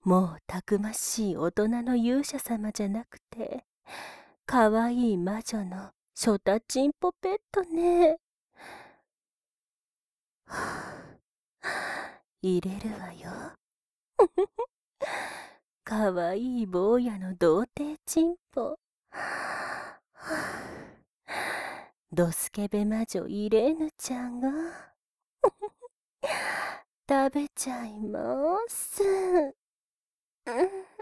もうたくましい大人の勇者様じゃなくて、かわいい魔女のショタチンポペットね。はあ、入れるわよ。かわいい坊やの童貞チンポ。はあ、ドスケベ魔女イレーヌちゃんが食べちゃいます。うん